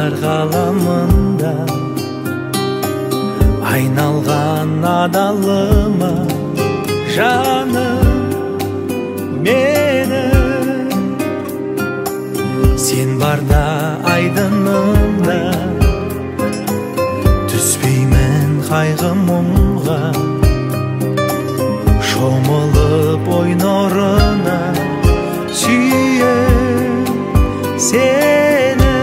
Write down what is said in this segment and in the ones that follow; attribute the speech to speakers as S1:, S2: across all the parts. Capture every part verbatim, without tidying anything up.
S1: Аңсар ғаламында айналған адалыма жаным мені. Сен барда айдынымда түспеймін қайғы мұңға, шомылып ойнорына сүйем сені.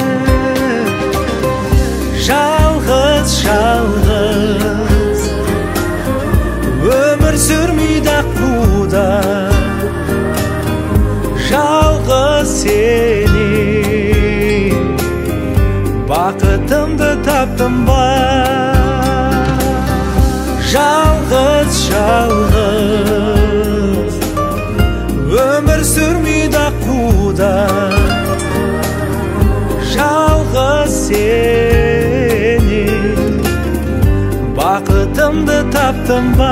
S1: Жалғыз жалғыз өмір сүрмейді қуда, жалғыз сені бақытымды таптым ба. Жалғыз жалғыз өмір сүрмейді қуда, жалғыз сені бақытымды таптым ба.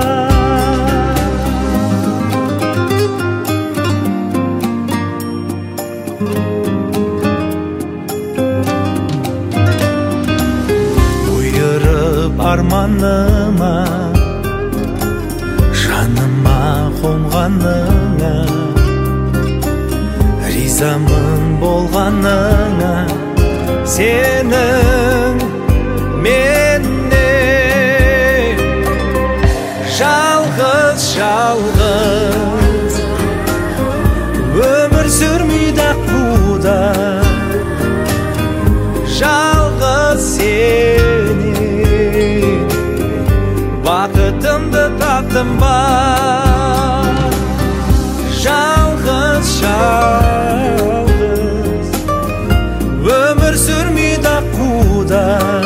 S1: Бұйырып арманыма, жаныма қонғаныңа, ризамын болғаныңа сенің меннен. Жалғыз жалғыз өмір сүрмейді қуда, жалғыз сені бақытымды таптым ба. Жалғыз жалғыз өмір сүрмейді қуда,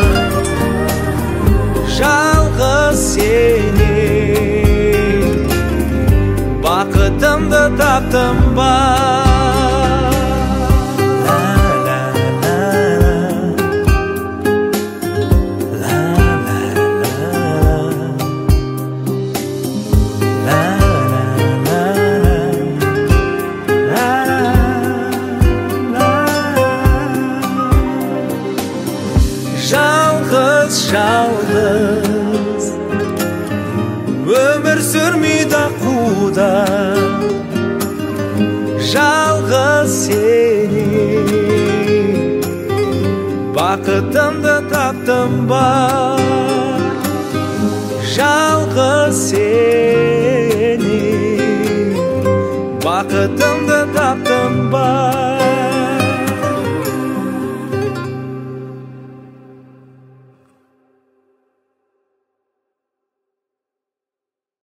S1: жалғыз сені бақытымды таптым ба. Жалғыз жалғыз өмір сүрмейді қуда, жалғыз сені бақытымды таптым ба. Жалғыз сені бақытымды